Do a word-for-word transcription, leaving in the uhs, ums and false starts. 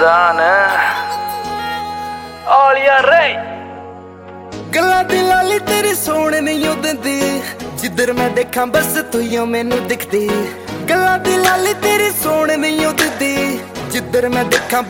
रमजान आलिया रे गल्लां दी लाली तेरी सोने नहीं ओ दिंदी जिधर मैं देखा बस तू ही मैनू दिखदी गल्लां दी लाली तेरी सोने नहीं ओ दिंदी जिधर मैं देखा